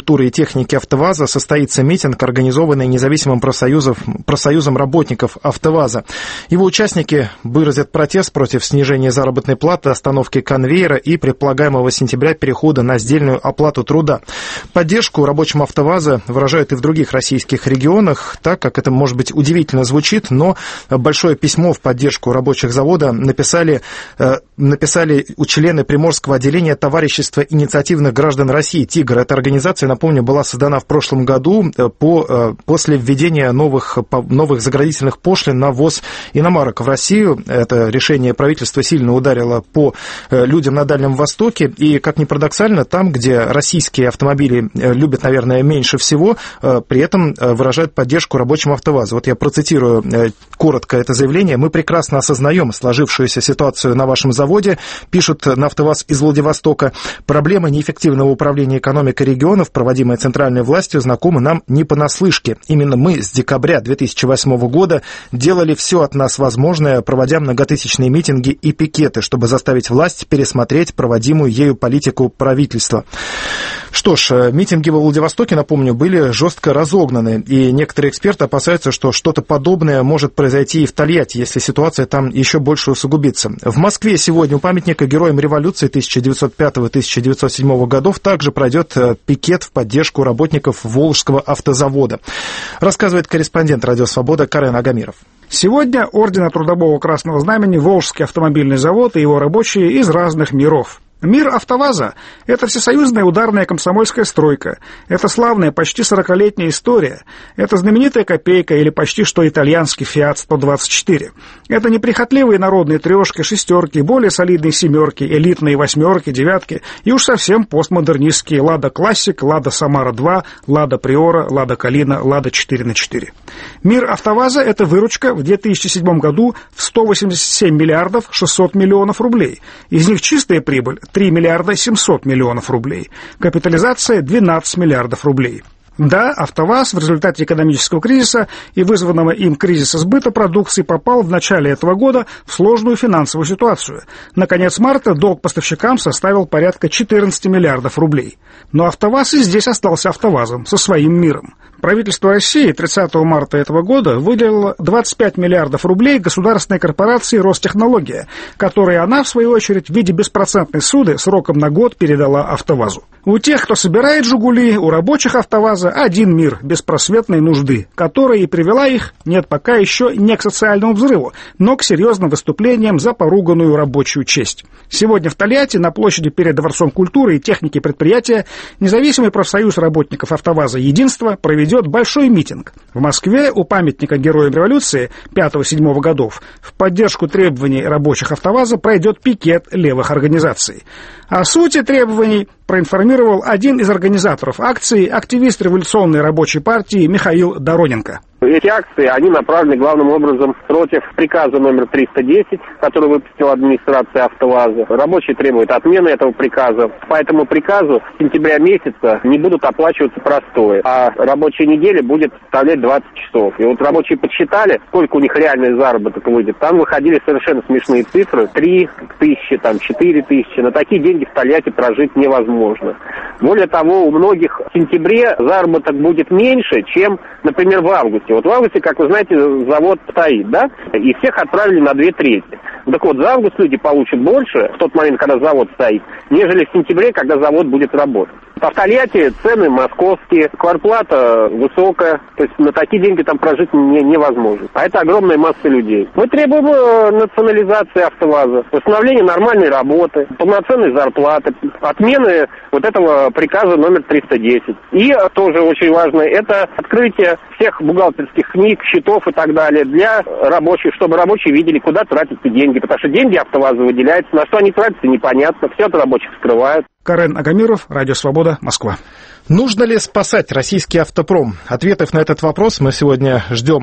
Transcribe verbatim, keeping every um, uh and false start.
культуры и техники «АвтоВАЗа» состоится митинг, организованный независимым профсоюзом, профсоюзом работников «АвтоВАЗа». Его участники выразят протест против снижения заработной платы, остановки конвейера и предполагаемого с сентября перехода на сдельную оплату труда. Поддержку рабочим «АвтоВАЗа» выражают и в других российских регионах, так как это, может быть, удивительно звучит, но большое письмо в поддержку рабочих завода написали, э, написали члены Приморского отделения Товарищества инициативных граждан России «Тигр». Эта организация, напомню, была создана в прошлом году по, э, после введения новых, по, новых заградительных пошлин на ввоз иномарок в Россию. Это решение правительства сильно ударило по э, людям на Дальнем Востоке. И, как ни парадоксально, там, где российские автомобили э, любят, наверное, меньше всего, э, при этом э, выражают поддержку рабочим «АвтоВАЗа». Вот я процитирую э, коротко это заявление. «Мы прекрасно осознаем сложившуюся ситуацию на вашем заводе», пишут на «АвтоВАЗ» из Владивостока. «Проблема неэффективного управления экономикой регионов, проводимая центральной властью, знакома нам не понаслышке. Именно мы с декабря две тысячи восьмого года делали все от нас возможное, проводя многотысячные митинги и пикеты, чтобы заставить власть пересмотреть проводимую ею политику правительства». Что ж, митинги во Владивостоке, напомню, были жестко разогнаны, и некоторые эксперты опасаются, что что-то подобное может произойти и в Тольятти, если ситуация там еще больше усугубится. В Москве сегодня у памятника героям революции тысяча девятьсот пятого — тысяча девятьсот седьмого годов также пройдет пикет в поддержку работников Волжского автозавода. Рассказывает корреспондент «Радио Свобода» Карен Агамиров. Сегодня ордена Трудового Красного Знамени Волжский автомобильный завод и его рабочие из разных миров. Мир «АвтоВАЗа» — это всесоюзная ударная комсомольская стройка, это славная почти сорокалетняя история, это знаменитая «Копейка» или почти что итальянский «Фиат сто двадцать четыре». Это неприхотливые народные трешки, шестерки, более солидные семерки, элитные восьмерки, девятки и уж совсем постмодернистские «Лада Классик», «Лада Самара два», «Лада Приора», «Лада Калина», «Лада четыре на четыре». Мир «АвтоВАЗа» — это выручка в две тысячи седьмом году в сто восемьдесят семь миллиардов шестьсот миллионов рублей. Из них чистая прибыль — три миллиарда семьсот миллионов рублей. Капитализация — двенадцать миллиардов рублей. Да, «АвтоВАЗ» в результате экономического кризиса и вызванного им кризиса сбыта продукции попал в начале этого года в сложную финансовую ситуацию. На конец марта долг поставщикам составил порядка четырнадцать миллиардов рублей. Но «АвтоВАЗ» и здесь остался «АвтоВАЗом» со своим миром. Правительство России тридцатого марта этого года выделило двадцать пять миллиардов рублей государственной корпорации «Ростехнология», которые она, в свою очередь, в виде беспроцентной суды сроком на год передала «АвтоВАЗу». У тех, кто собирает «Жигули», у рабочих «АвтоВАЗа» один мир беспросветной нужды, которая и привела их, нет, пока еще не к социальному взрыву, но к серьезным выступлениям за поруганную рабочую честь. Сегодня в Тольятти на площади перед Дворцом культуры и техники предприятия независимый профсоюз работников «АвтоВАЗа» «Единство» проведет большой митинг. В Москве у памятника героям революции пятого-седьмого годов в поддержку требований рабочих «АвтоВАЗа» пройдет пикет левых организаций. О сути требований проинформировал один из организаторов акции, активист революционной рабочей партии Михаил Дороненко. Эти акции, они направлены главным образом против приказа номер триста десять, который выпустила администрация «АвтоВАЗа». Рабочие требуют отмены этого приказа. По этому приказу с сентября месяца не будут оплачиваться простои, а рабочая неделя будет составлять двадцать часов. И вот рабочие подсчитали, сколько у них реальный заработок выйдет. Там выходили совершенно смешные цифры. три тысячи, там, четыре тысячи. На такие деньги в Тольятти прожить невозможно. Более того, у многих в сентябре заработок будет меньше, чем, например, в августе. Вот в августе, как вы знаете, завод стоит, да, и всех отправили на две трети. Так вот, за август люди получат больше в тот момент, когда завод стоит, нежели в сентябре, когда завод будет работать. В Тольятти цены московские, квартплата высокая, то есть на такие деньги там прожить не, невозможно. А это огромная масса людей. Мы требуем национализации «АвтоВАЗа», восстановления нормальной работы, полноценной зарплаты, отмены вот этого приказа номер триста десять. И тоже очень важно, это открытие всех бухгалтерских книг, счетов и так далее для рабочих, чтобы рабочие видели, куда тратятся деньги. Потому что деньги «АвтоВАЗа» выделяются, на что они тратятся, непонятно. Все от рабочих скрывают. Карен Агамиров, Радио Свобода, Москва. Нужно ли спасать российский автопром? Ответов на этот вопрос мы сегодня ждем